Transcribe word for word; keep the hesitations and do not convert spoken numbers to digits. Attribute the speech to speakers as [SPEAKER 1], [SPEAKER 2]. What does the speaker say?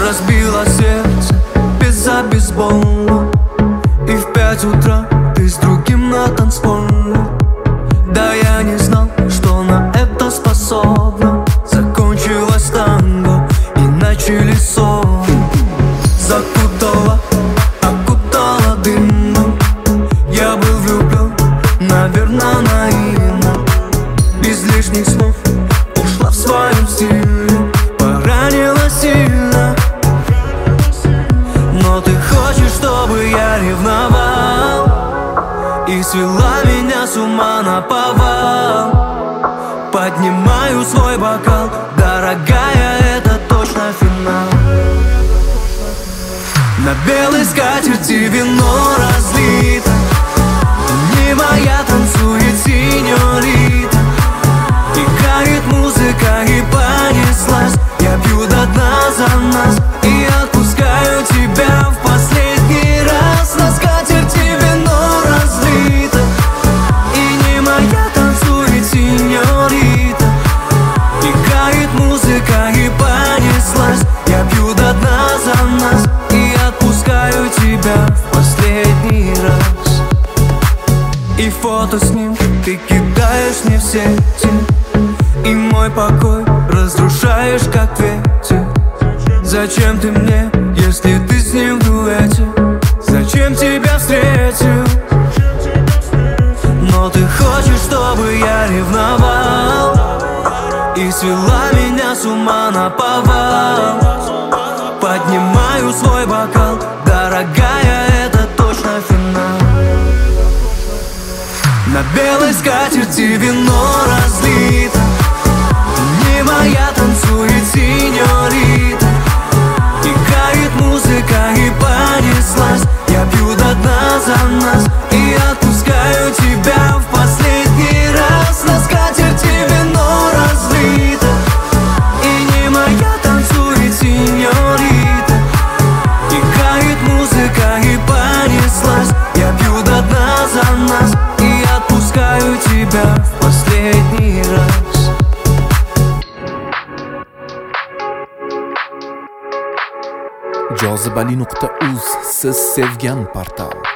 [SPEAKER 1] разбила сердце без-за бейсбола. И в пять утра ты с другим на танцполе. Да я не знал, что на это способна. Закончилось танго и начали ссоры. Закутала, окутала дымом. Я был влюблен, наверное, наивно. Без лишних слов ушла в своем стиле. Поранила сильно. Но ты хочешь, чтобы я ревновал и свела меня с ума наповал. Поднимаю свой бокал, дорогая, это точно финал. На белой скатерти вино разлито. Не моя танцует синьорита. Играет музыка и понеслась. Я пью до дна за нас и отпускаю тебя в последний раз. На скатерти вино разлито. И не моя танцует синьорита. Играет музыка и понеслась. Я пью до дна за нас и отпускаю тебя в последний раз. И фото с ним ты кидаешь мне в сети. И мой покой разрушаешь, как ветер. Зачем ты мне, если ты с ним в дуэте? Зачем тебя встретил? Но ты хочешь, чтобы я ревновал и свела меня с ума наповал. Поднимаю свой бокал, дорогая, это точно финал. На белой скатерти вино разлито. Не моя танцует синьорита. Играет музыка и понеслась. Я пью до дна за нас и отпускаю тебя в последний раз. На скатерти вино разлито. И не моя танцует синьорита. Играет музыка и понеслась. Я пью до дна за нас и отпускаю тебя в последний раз.
[SPEAKER 2] jozibali nuqta uz siz sevgan portal.